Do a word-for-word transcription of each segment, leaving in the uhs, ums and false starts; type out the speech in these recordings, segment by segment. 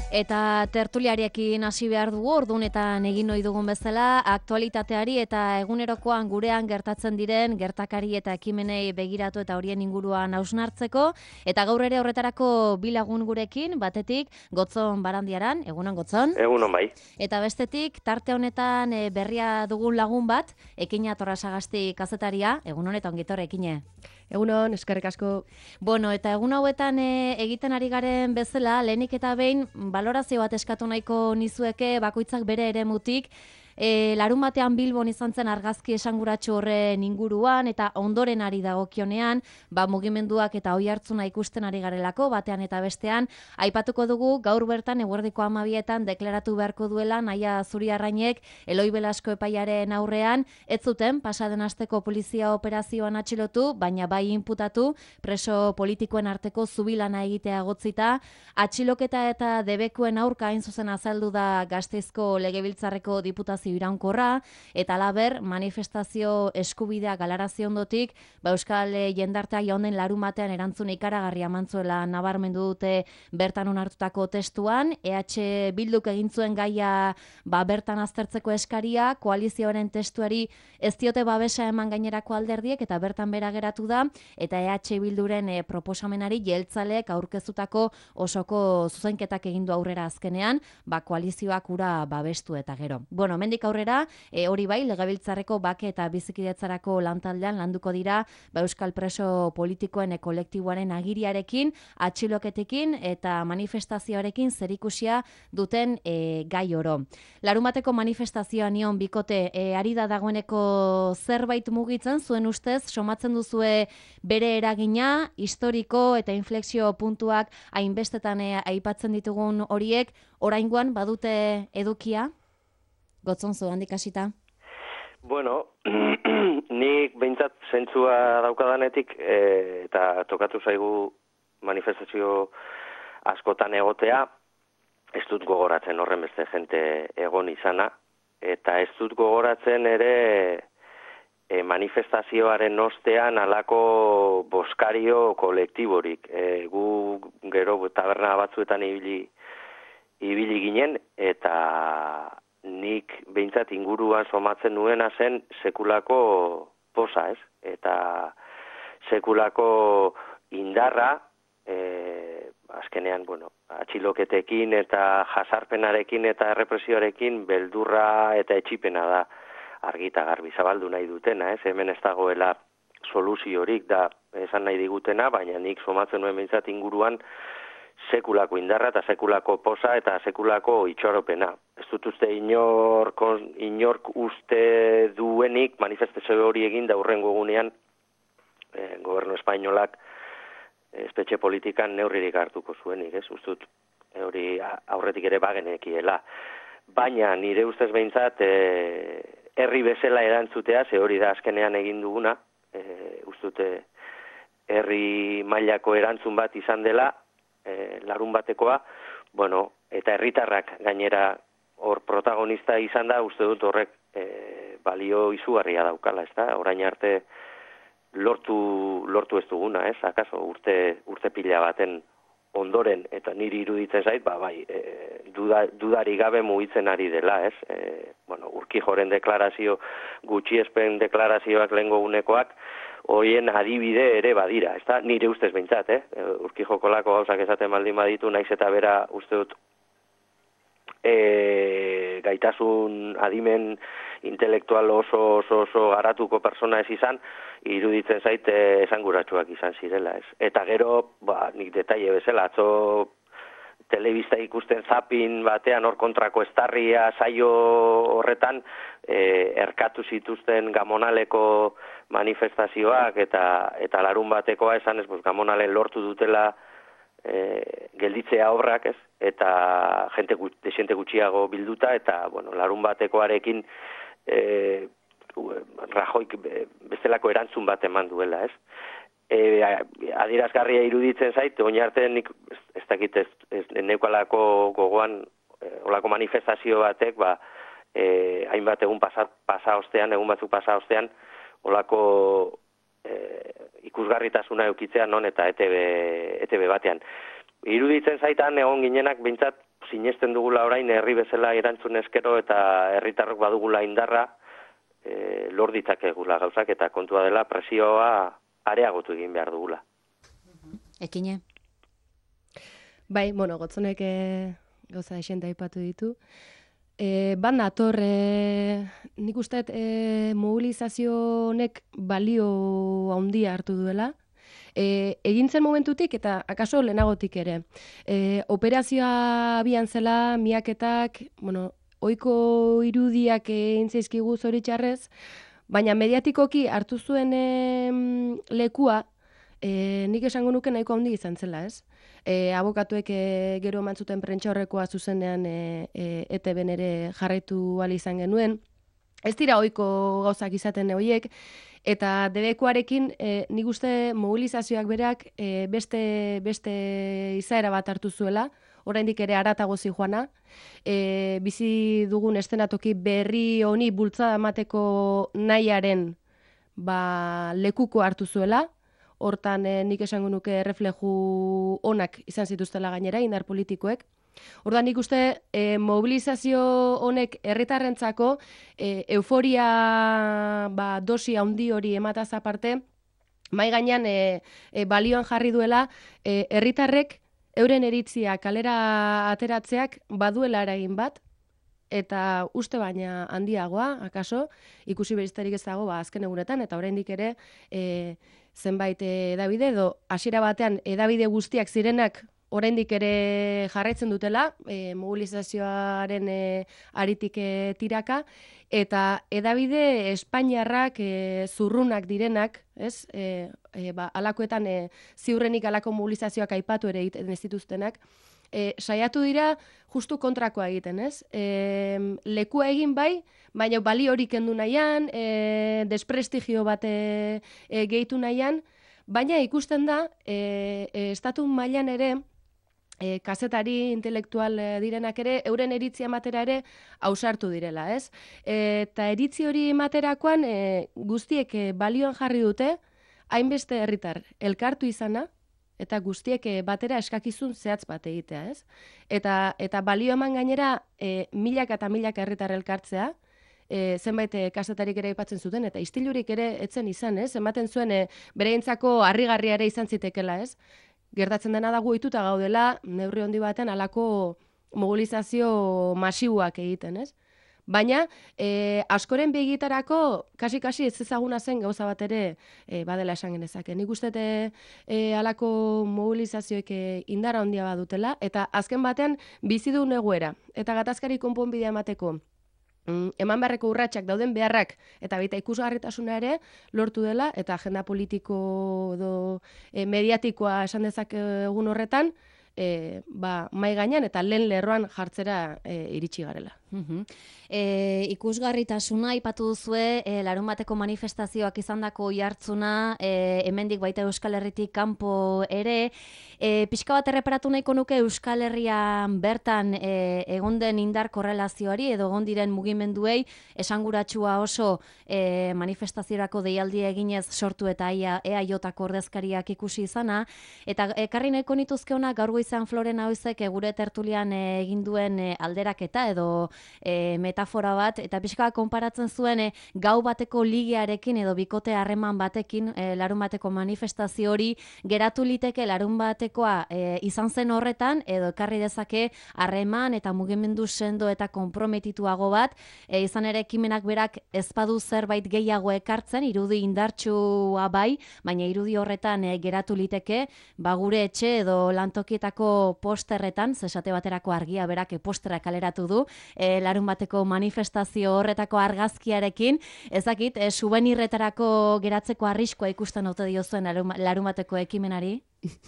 Eta tertuliariekin hasi behar dugu, ordunetan egin ohi dugun bezala, aktualitateari eta egunerokoan gurean gertatzen diren gertakari eta ekimenei begiratu eta horien inguruan hausnartzeko. Eta gaur ere horretarako bi lagun gurekin, batetik Gotzon Barandiaran, egunon Gotzon. Egunon bai. Eta bestetik tarte honetan e, berria dugun lagun bat, Ekina Torrasagasti kazetaria, egunon eta ongitor Ekine. Egunon, eskerrik asko. Bueno, eta egun hauetan e, egiten ari garen bezala, lehenik eta behin balorazio bat eskatu nahiko nizueke bakoitzak bere eremutik. E, larun batean Bilbon izan zen argazki esanguratsu horren inguruan eta ondoren ari dagokionean, ba mugimenduak eta oihartzuna ikusten ari garelako batean eta bestean, aipatuko dugu gaur bertan eguerdiko hamabietan deklaratu beharko duela Naia Zuriarrainek Eloi Belasko epaiaren aurrean, ez zuten pasaden asteko polizia operazioan atxilotu, baina bai inputatu preso politikoen arteko zubilana egitea egotzita, atxiloketa eta debekuen aurka hain zuzen azaldu da Gasteizko Legebiltzarreko Diputazio iraunkorra, eta laber manifestazio eskubidea galarazi ondotik, ba Euskal jendartea jaunden larun batean erantzun ikaragarria mantzuela nabarmendu dute bertan onartutako testuan. E H Bilduk egin zuen gaia ba bertan aztertzeko eskaria, koalizioaren testuari ez diote babesa eman gainerako alderdiek eta bertan bera geratu da, eta E H Bilduren e, proposamenari jeltzaleek aurkezutako osoko zuzenketak egin du aurrera azkenean, ba koalizioak ura babestu eta gero. Bueno, mendik aurrera, e, hori bai, Legebiltzarreko bake eta bizikidetzarako lantaldean landuko dira ba Euskal preso politikoen e, kolektiboaren agiriarekin, atxiloketekin eta manifestazioarekin zerikusia duten e, gai oro. Larunbateko manifestazioa nion bikote, e, ari da dagoeneko zerbait mugitzen, zuen ustez, somatzen duzue bere eragina, historiko eta inflexio puntuak hainbestetan e, aipatzen ditugun horiek, oraingoan badute edukia? Gotzon zu handik hasita? Bueno, nik behintzat zentzua daukadanetik e, eta tokatu zaigu manifestazio askotan egotea, ez dut gogoratzen horren beste jente egon izana, eta ez dut gogoratzen ere e, manifestazioaren ostean halako boskario kolektiborik. E, gu gero taberna batzuetan ibili, ibili ginen, eta nik behintzat inguruan somatzen nuena zen sekulako posa, ez? Eta sekulako indarra, e, azkenean, bueno, atxiloketekin eta jasarpenarekin eta errepresioarekin beldurra eta etxipena da argita garbi zabaldu nahi dutena, ez? Hemen ez dagoela soluziorik da esan nahi digutena, baina nik somatzen nuen behintzat inguruan sekulako indarra eta sekulako posa eta sekulako itxaropena. Ez dut uste inork, inork uste duenik manifestazio hori egin da hurrengo egunean eh, gobernu espainolak espetxe politikan neurririk hartuko zuenik, ez? Ustut hori aurretik ere bagenekiela. Baina nire ustez behintzat eh, herri bezala erantzutea, ze hori da azkenean egin duguna, eh, ustute herri mailako erantzun bat izan dela, E, larun batekoa, bueno, eta herritarrak gainera hor protagonista izan da, uste dut horrek e, balio izugarria daukala, ez da? Orain arte lortu, lortu ez duguna, ez? Akaso urte, urte pila baten ondoren, eta niri iruditzen zait, ba, bai, e, duda, dudari gabe mugitzen ari dela, ez? E, bueno, Urkijoren deklarazio, gutxiespen deklarazioak lehengo unekoak, horien adibide ere badira, ez da, nire ustez behintzat, eh? Urkijokolako gauzak esaten baldin baditu, naiz eta bera uste dut e, gaitasun adimen intelektual oso oso oso garatuko persona ez izan, iruditzen zait e, esanguratsuak izan zirela, ez? Eta gero, ba, nik detaile bezala, atzo telebista ikusten zapin batean hor kontrako estarria saio horretan e, erkatu zituzten Gamonaleko manifestazioak eta eta larun batekoa esan ez, pues, Gamonalen lortu dutela e, gelditzea obrak, ez? Eta jente desente gutxiago bilduta eta bueno, larun batekoarekin e, Rajoik bestelako erantzun bat eman duela, ez? E, adierazgarria iruditzen zait, oin arte nik ez, ez dakit ez, ez neukalako gogoan e, olako manifestazio batek, ba, e, hainbat egun pasa, pasa ostean, egun batzuk pasa ostean, olako e, ikusgarritasuna eukitzea non eta E T B, E T B batean. Iruditzen zaitan egon ginenak behintzat sinesten dugula orain herri bezala erantzun eskero eta herritarrok badugula indarra e, lor ditzakegula gauzak eta kontua dela presioa areagotu egin behar dugula. Ekine? Bai, bueno, Gotzonek e, gauza esenta aipatu ditu. E, bat nator, e, nik uste e, mobilizazio honek balio handia hartu duela. E, egintzen momentutik eta akaso lehenagotik ere. E, operazioa abian zela, miaketak, bueno, ohiko irudiak egin zaizkigu zoritxarrez, baina mediatikoki hartu zuen e, lekua, e, nik esango nuke nahiko handi izan zela, ez? E, abokatuek e, gero eman zuten prentsa horrekoa zuzenean e, e, E T Bn ere jarraitu ahal izan genuen. Ez dira ohiko gauzak izaten horiek, eta debekuarekin e, nik uste mobilizazioak berak e, beste, beste izaera bat hartu zuela, oraindik ere haratago zijoana, e, bizi dugun estenatoki berri honi bultzada emateko nahiaren ba, lekuko hartu zuela. Hortan eh, nik esango nuke refleju onak izan zituztela gainera, indar politikoek. Ordan nik uste eh, mobilizazio honek herritarrentzako eh, euforia ba, dosi handi hori emataz aparte, mai gainean eh, eh, balioan jarri duela eh, herritarrek euren eritzia kalera ateratzeak baduela eragin bat, eta uste baina handiagoa, akaso, ikusi beristerik ez dago ba, azken egunetan, eta oraindik ere e, zenbait edabide edo hasiera batean edabide guztiak zirenak oraindik ere jarraitzen dutela, e, mobilizazioaren e, aritik e, tiraka, eta edabide espainiarrak e, zurrunak direnak, ez? E, e, ba, alakoetan e, ziurrenik alako mobilizazioak aipatu ere egiten ez dituztenak, E, saiatu dira justu kontrakoa egiten, ez? E, lekua egin bai, baina bali hori kendu nahian, e, desprestigio bat e, e, gehitu nahian, baina ikusten da, e, e, estatu mailan ere, e, kazetari intelektual e, direnak ere, euren eritzia ematera ere ausartu direla, ez? E, eta eritzi hori ematerakoan e, guztiek e, balioan jarri dute, hainbeste herritar elkartu izana, eta guztiek batera eskakizun zehatz bat egitea, ez? Eta, eta balio eman gainera e, milaka eta milaka herritar elkartzea, e, zenbait e, kasetarik ere aipatzen zuten, eta istilurik ere etzen izan, ez? Ematen zuen e, bereintzako harrigarria ere izan zitekela, ez? Gertatzen dena da ohituta gaudela, neurri handi batean halako mobilizazio masiboak egiten, ez? Baina, e, askoren begitarako, kasi-kasi ez ezaguna zen gauza bat ere e, badela esan genezake. Nik uste e, alako mobilizazioek e, indara handia badutela, eta azken batean bizi du egoera. Eta gatazkari konponbidea emateko, mm, eman beharreko urratsak dauden beharrak, eta baita ikusgarritasuna ere lortu dela, eta agenda politiko edo e, mediatikoa esan dezake egun horretan, E, ba, mai gainean eta lehen lerroan jartzera e, iritsi garela. Uhum. E, ikusgarritasuna aipatu duzue, e, larun bateko manifestazioak izandako jartzuna, e, hemendik baita Euskal Herritik kanpo ere, e, pixka bat erreparatu nahiko nuke Euskal Herrian bertan e, egon den indar korrelazioari edo egon diren mugimenduei esanguratsua oso e, manifestaziorako deialdia eginez sortu eta ia E A Jko ordezkariak ikusi izana, eta ekarri nahiko nituzke hona gaur goizan Floren Ahoizek gure tertulian e, egin duen e, alderaketa edo e, metafora bat, eta pixka konparatzen zuen e, gau bateko ligearekin edo bikote harreman batekin e, larun bateko manifestazio hori geratu liteke larun batekoa e, izan zen horretan edo ekarri dezake harreman eta mugimendu sendo eta konprometituago bat, e, izan ere ekimenak berak ezpadu zerbait gehiago ekartzen, irudi indartsua bai, baina irudi horretan e, geratu liteke, ba gure etxe edo lantokietako posterretan, zesate baterako argia berak e, postera kaleratu du, e, larun bateko manifestazio horretako argazkiarekin, ezakit, e, subenirretarako geratzeko arriskoa ikusten ote diozuen larun, larun bateko ekimenari?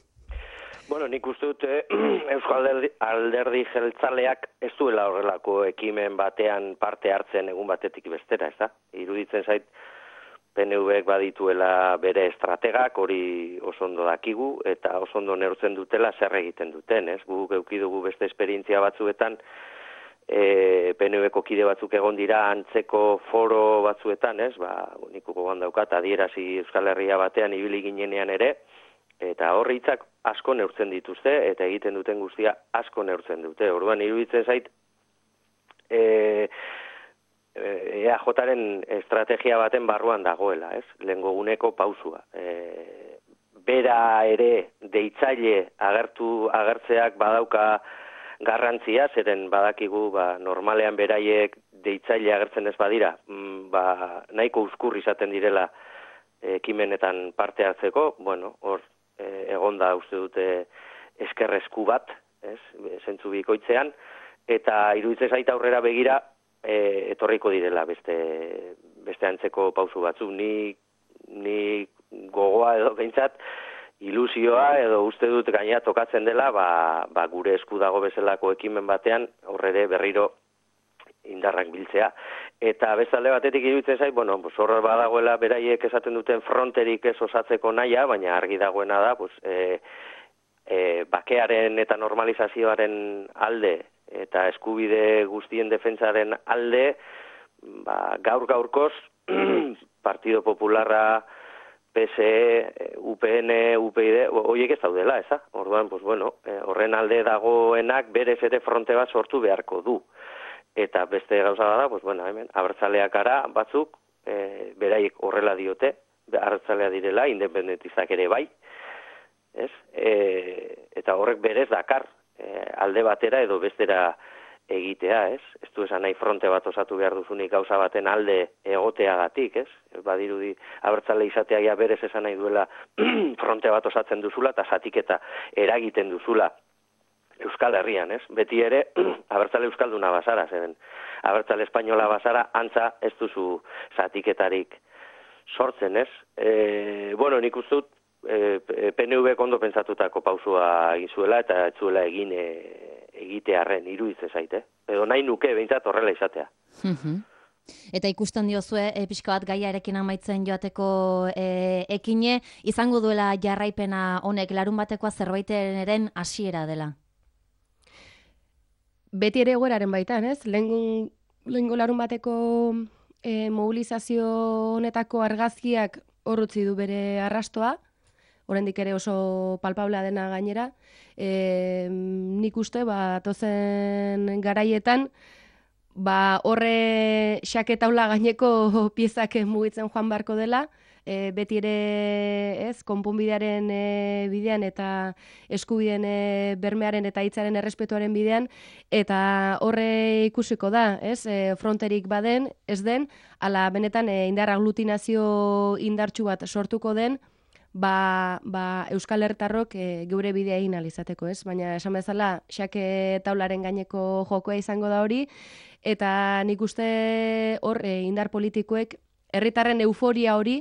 Bueno, nik uste dut eh, Euskal Alderdi, alderdi jeltzaleak ez duela horrelako ekimen batean parte hartzen egun batetik bestera, ez da? Iruditzen zait P N Vek badituela bere estrategak, hori oso ondo dakigu, eta oso ondo neurtzen dutela zer egiten duten, ez? Guk eduki dugu beste esperientzia batzuetan, e, P N Vko kide batzuk egon dira antzeko foro batzuetan, ez? Ba, nik gogoan daukat, adierazi Euskal Herria batean ibili ginenean ere, Eta hor hitzak asko neurtzen dituzte, eta egiten duten guztia asko neurtzen dute. Orduan, iruditzen zait, e, e, E A Jaren estrategia baten barruan dagoela, ez? Lehengo guneko pausua. E, bera ere deitzaile agertu agertzeak badauka garrantzia, zeren badakigu ba, normalean beraiek deitzaile agertzen ez badira, ba, nahiko uzkur izaten direla ekimenetan parte hartzeko, bueno, hor e, egonda uste dute eskerresku bat, ez, zentzu bikoitzean, eta iruditzen zait aurrera begira e, etorriko direla beste, beste antzeko pausu batzu. Ni, ni gogoa edo behintzat, ilusioa edo uste dut gaina tokatzen dela, ba, ba gure esku dago bezalako ekimen batean, aurrere berriro indarrak biltzea. Eta bestalde batetik iruditzen zait, bueno, pues horre badagoela beraiek esaten duten fronterik ez osatzeko naia, baina argi dagoena da, pues, e, e, bakearen eta normalizazioaren alde eta eskubide guztien defentsaren alde, ba, gaur gaurkoz, Partido Popularra, P S E, U P N, U P I D, horiek ez daudela, eza? Orduan, pues bueno, horren alde dagoenak berez ere fronte bat sortu beharko du. Eta beste gauza da, pues bueno, hemen, abertzaleak ara batzuk, e, beraiek horrela diote, abertzalea direla, independentistak ere bai, ez? E, eta horrek berez dakar, e, alde batera edo bestera egitea, ez? Ez du esan nahi fronte bat osatu behar duzunik gauza baten alde egoteagatik, ez? Badirudi abertzale izatea ja berez esan nahi duela fronte bat osatzen duzula eta zatiketa eragiten duzula Euskal Herrian, ez? Beti ere abertzale euskalduna bazara, zeren abertzale espainola bazara antza ez duzu zatiketarik sortzen, ez? E, bueno, nik uste dut e, P N V ondo pentsatutako pausua egin zuela eta ez zuela egin e, egitearren iruditzen zaite. Edo nahi nuke behintzat horrela izatea. Eta ikusten diozue, e, pixka bat gaiarekin amaitzen joateko e, ekine, izango duela jarraipena honek larun batekoa zerbaiteren hasiera dela? Beti ere egoeraren baitan, ez? Lehengo larun bateko e, mobilizazio honetako argazkiak horrutzi du bere arrastoa, oraindik ere oso palpablea dena gainera. E, nik uste, ba, tozen garaietan, ba, horre xaketaula gaineko piezak mugitzen joan beharko dela, e, beti ere, ez, konponbidearen e, bidean eta eskubideen e, bermearen eta hitzaren errespetuaren bidean, eta horre ikusiko da, ez, e, fronterik baden, ez den, ala benetan e, indar aglutinazio indartsu bat sortuko den, Ba, ba Euskal Herritarrok e, geure bidea egin alizateko, ez? Baina esan bezala, xake taularen gaineko jokoa izango da hori, eta nik uste hor e, indar politikoek herritarren euforia hori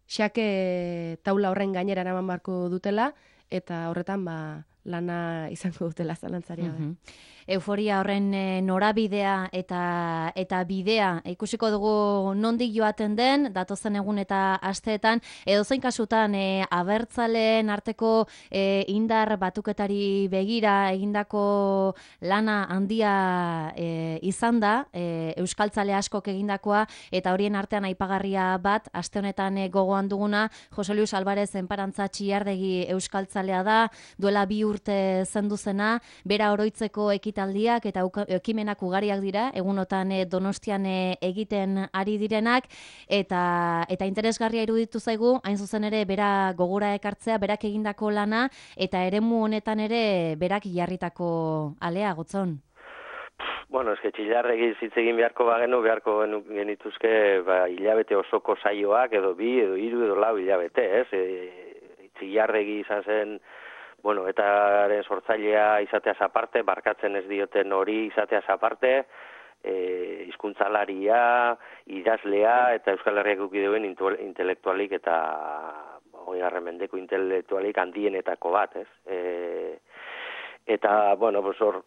xake taula horren gainera eraman beharko dutela, eta horretan ba, lana izango dutela zalantzaria. Mm-hmm. Euforia horren e, norabidea eta eta bidea ikusiko dugu nondik joaten den, datozen egun eta asteetan, edozein kasutan e, abertzaleen arteko e, indar batuketari begira egindako lana handia e, izan da, e, euskaltzale askok egindakoa, eta horien artean aipagarria bat, aste honetan e, gogoan duguna, Jose Luis Alvarez enparantza txiardegi euskaltzalea da, duela bi urte zendu zena, bera oroitzeko ekita taldiak eta ekimenak ugariak dira, egunotan e, Donostian e, egiten ari direnak, eta eta interesgarria iruditu zaigu, hain zuzen ere bera gogora ekartzea, berak egindako lana, eta eremu honetan ere berak jarritako alea, Gotzon. Bueno, eske txillarregi hitz egin beharko bagenu, beharko genituzke ba, hilabete osoko saioak, edo bi, edo hiru, edo lau hilabete, ez? E, txillarregi izan zen, bueno, eta sortzailea izateaz aparte, barkatzen ez dioten hori izateaz aparte, e, hizkuntzalaria, idazlea, eta Euskal Herriak ukideuen intelektualik eta hogeigarren mendeko intelektualik handienetako bat, ez? E, eta, bueno, pues hor,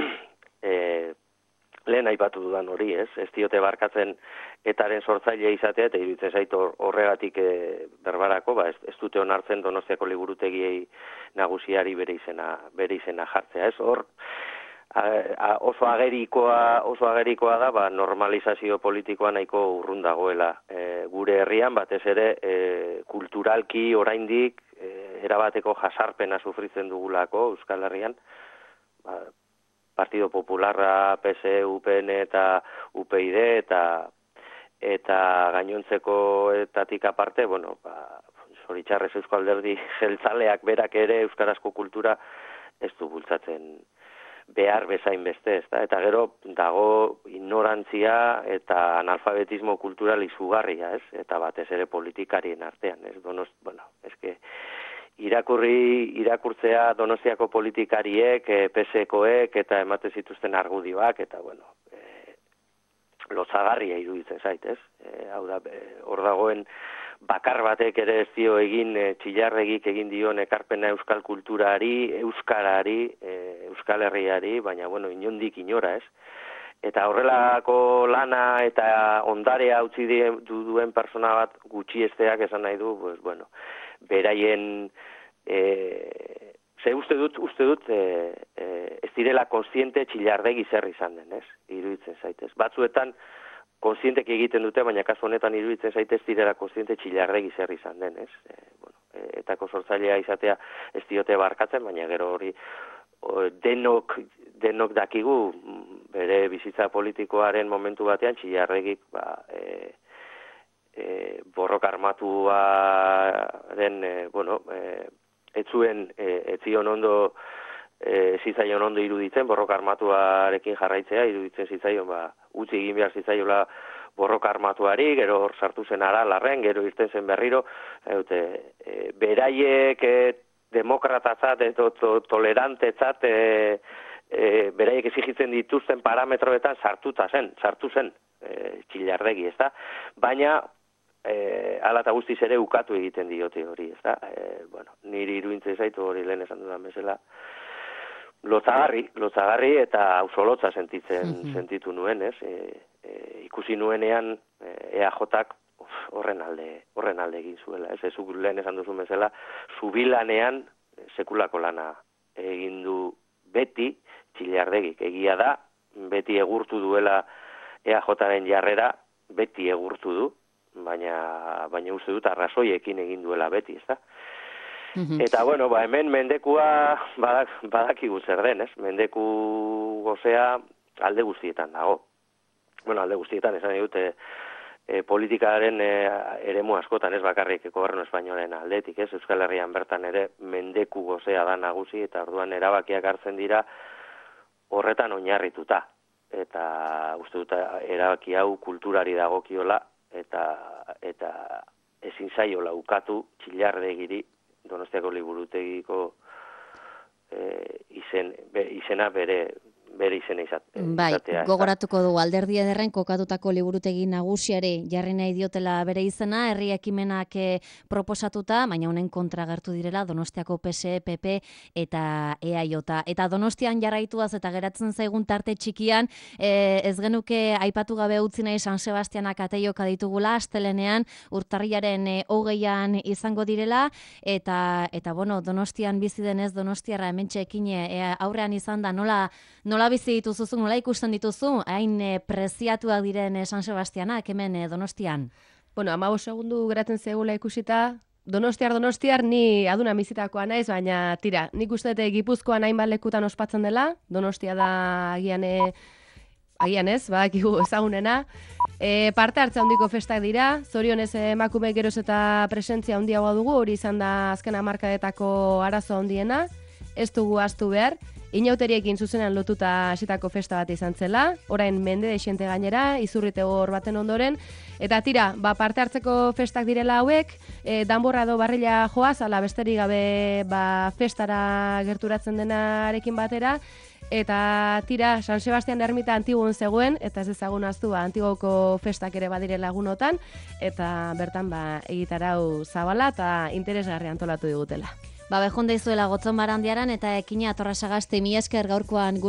e, lehen aipatu dudan hori, ez? Ez diote barkatzen etaren sortzailea izatea, eta iruditzen zait horregatik e, berbarako, ba, ez, ez dute onartzen Donostiako liburutegiei nagusiari bere izena, bere izena jartzea, ez? Hor, a, oso agerikoa oso agerikoa da ba, normalizazio politikoa nahiko urrun dagoela e, gure herrian batez ere e, kulturalki oraindik e, erabateko jasarpena sufritzen dugulako Euskal Herrian ba, Partido Popularra, P S E, U P N eta U P I D eta eta gainontzekoetatik aparte, bueno, ba, zoritxarrez Eusko Alderdi jeltzaleak berak ere euskarazko kultura ez du bultzatzen behar bezain beste, ezta? Eta gero dago ignorantzia eta analfabetismo kultural izugarria, ez? Eta batez ere politikarien artean, ez? Donost, bueno, eske irakurri irakurtzea Donostiako politikariek, P S E-koek eta ematen zituzten argudioak eta bueno, eh, lotsagarria iruditzen zait, ez? Eh, hau da, hor dagoen bakar batek ere ez dio egin e, txillarregik egin dion ekarpena euskal kulturari, euskarari, e, Euskal Herriari, baina bueno, inondik inora, ez? Eta horrelako lana eta ondarea utzi du duen persona bat gutxiesteak esan nahi du, pues bueno, beraien e, ze uste dut, uste dut e, e, ez direla kontziente txillardegi zer izan den, ez? Iruditzen zaitez. Batzuetan kontzientek egiten dute, baina kasu honetan iruditzen zaitez direla kontziente txillardegi zer izan den, ez? E, bueno, e, etako sortzailea izatea ez diote barkatzen, baina gero hori o, denok, denok dakigu bere bizitza politikoaren momentu batean txillardegik ba, e, e, borroka armatuaren, e, bueno, e, etzuen, e, etzion ondo E, zitzaion ondo iruditzen, borroka armatuarekin jarraitzea, iruditzen zitzaion, ba, utzi egin behar zitzaiola borroka armatuari, gero hor sartu zen Aralarren, gero irten zen berriro, e, e, beraiek e, demokratatzat, e, to, to, tolerantetzat, e, e, beraiek exigitzen dituzten parametroetan sartuta zen, sartu zen, e, txillardegi, ez da? Baina, e, ala eta guztiz ere ukatu egiten diote hori, ez da? E, bueno, niri iruditzen zaitu hori lehen esan dudan bezala, lotzagarri, lotzagarri eta ausolotza sentitzen mm-hmm. sentitu nuen, ez? E, e, ikusi nuenean E A Jak horren alde, horren alde egin zuela, ez? Ez lehen esan duzu bezala, zubilanean sekulako lana egin du beti txillardegik. Egia da, beti egurtu duela E A Jaren jarrera, beti egurtu du, baina baina uste dut arrazoiekin egin duela beti, ezta? Mm-hmm. Eta, bueno, ba, hemen mendekua badak, badakigu zer den, ez? Mendeku gozea alde guztietan dago. Bueno, alde guztietan, esan dute e, politikaren e, eremu askotan, ez bakarrik gobernu espainolen aldetik, ez? Euskal Herrian bertan ere mendeku gozea da nagusi, eta orduan erabakiak hartzen dira horretan oinarrituta. Eta uste dut erabaki hau kulturari dagokiola, eta, eta ezin zaiola ukatu txillardegiri Donostiako liburutegiko e, izen, be, izena bere, bere izena izate, bai, izatea. Gogoratuko du Alderdi Ederren kokatutako liburutegi nagusiari jarri nahi diotela bere izena, herri ekimenak proposatuta, baina honen kontra agertu direla Donostiako P S E, P P eta E A J. Eta Donostian jarraituaz eta geratzen zaigun tarte txikian, e, ez genuke aipatu gabe utzi nahi San Sebastianak ateioka ditugula, astelenean urtarrilaren e, hogeian izango direla, eta, eta bueno, Donostian bizi denez, Donostiarra hementxe ekine e, aurrean izan da, nola, nola bizi dituzuzu, nola ikusten dituzu, hain e, preziatuak diren e, San Sebastianak hemen e, Donostian? Bueno, hamabost segundu geratzen zegula ikusita, Donostiar, Donostiar, ni aduna bizitakoa naiz, baina tira, nik uste dut Gipuzkoan hainbat lekutan ospatzen dela, Donostia da agian, e, agian ez, badakigu ezagunena, e, parte hartza handiko festak dira, zorionez emakume geroz eta presentzia handiagoa dugu, hori izan da azken hamarkadetako arazo handiena, ez dugu ahaztu behar, inauteriekin zuzenan lotuta hasitako festa bat izan zela, orain mende desente gainera, izurrite hor baten ondoren, eta tira, ba, parte hartzeko festak direla hauek, e, danborra do barrila joaz, ala besterik gabe ba, festara gerturatzen denarekin batera, eta tira, San Sebastian ermita Antigun zegoen, eta ez ezagun aztu, ba, Antigoko festak ere badirela egunotan, eta bertan ba, egitarau zabala eta interesgarri antolatu digutela. Ba, behonda izuela Gotzon Barandiaran eta ekina Torrasagasti, mi esker gaurkoan